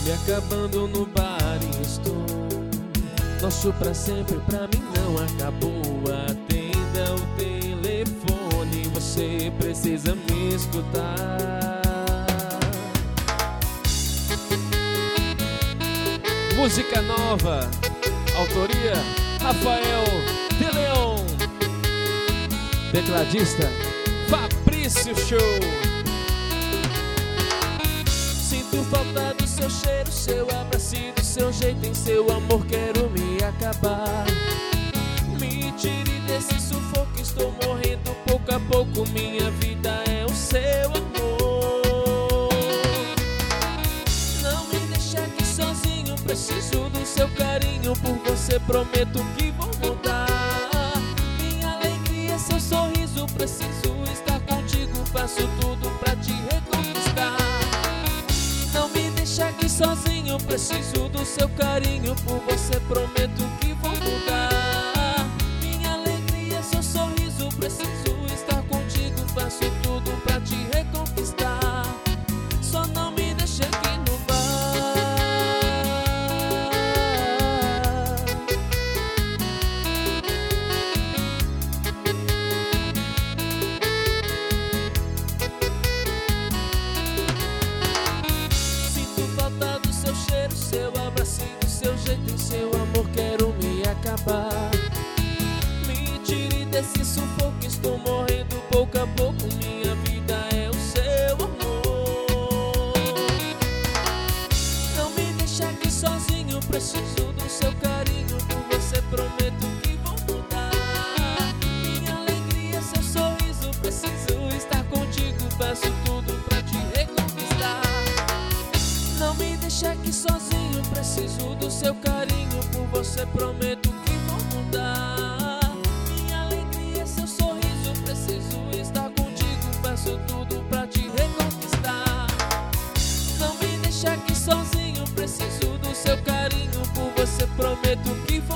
Me acabando no bar e estou. Nosso pra sempre pra mim não acabou. Atenda o telefone, você precisa me escutar. Música nova, autoria Rafael de Leon, tecladista Fabrício Show. Sinto falta do seu cheiro, seu abraço e do seu jeito. Em seu amor quero me acabar. Me tire desse sufoco, estou morrendo pouco a pouco. Minha vida é o seu amor. Não me deixe aqui sozinho, preciso do seu carinho. Por você prometo que vou mudar. Minha alegria é seu sorriso, preciso estar contigo. Faço tudo pra te reconquistar. Não me deixe aqui sozinho, preciso do seu carinho. Por você prometo que vou mudar. Minha alegria é seu sorriso, preciso estar contigo. Faço tudo pra te reconquistar. Só não me deixe aqui no bar. Sinto falta do seu cheiro, seu abraço e do seu jeito. Em seu amor quero me acabar. Me tire desse sufoco, estou morrendo pouco a pouco. Minha vida é o seu amor. Não me deixe aqui sozinho, preciso do seu carinho. Por você prometo que vou mudar. Minha alegria é seu sorriso, preciso estar contigo. Faço tudo pra te reconquistar. Não me deixe aqui sozinho, preciso do seu carinho. Por você prometo que vou mudar. Minha alegria é seu sorriso, preciso estar contigo. Faço tudo pra te reconquistar. Não me deixe aqui sozinho, preciso do seu carinho. Por você prometo que